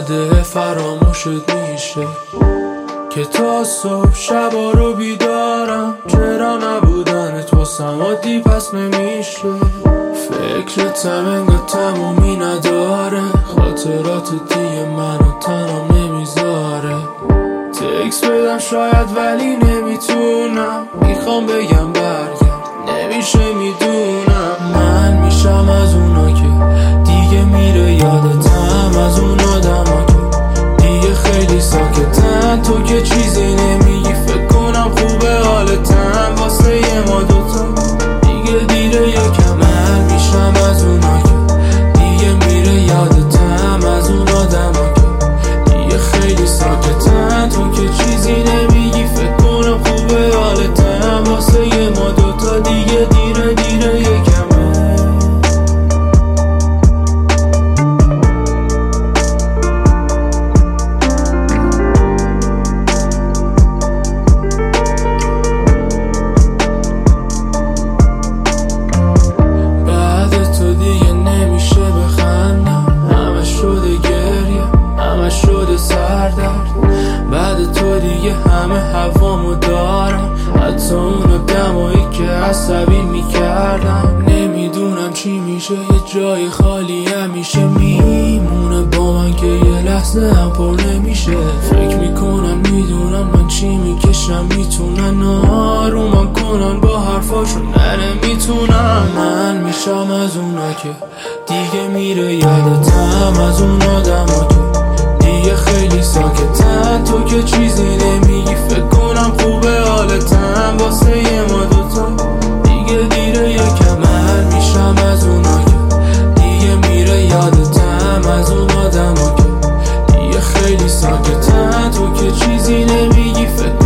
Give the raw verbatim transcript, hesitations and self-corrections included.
ساده فراموشت میشه که تا صبح شبا رو بیدارم. چرا نبودنت واسم عادی پس نمیشه؟ فکرتم انگار تمومی نداره، خاطرات دیگه منو تنها نمیذاره. تکس بدم شاید ولی نمیتونم، میخوام بگم برگرد نمیشه میدونم. من میشم از اونا که دیگه میره یادتم، از اون آدما که دیگه خیلی ساکتن. تو که چیزی نمیگی فکر کنم خوبه حالتم، واسه یه ما دوتا دیگه دیره یکم. من میشم از اونا که دیگه میره یادتم، از اون آدما که دیگه خیلی ساکتن. تو که چیزی نمیگی فکر کنم خوبه حالتم، واسه یه ما دوتا دیگه دیره دیره یکم. بعد تو دیگه همه هوامو دارم، حتی اونو دمایی که عصبی میکردم. نمیدونم چی میشه، یه جای خالی همیشه میمونه با من که یه لحظه هم پر نمیشه. فکر میکنم میدونم من چی میکشم، میتونن آرومم کنن با حرفاشون، نه نمیتونم. من میشم از اونا که دیگه میره یادتم، از اون آدما که دیگه خیلی ساکتن. تو که چیزی نمیگی فکر کنم خوبه حالتم، واسه یه ما دوتا دیگه دیره یکم. من میشم از اونا که دیگه میره یادتم، از اون آدما که دیگه خیلی ساکتن. تو که چیزی نمیگی فکر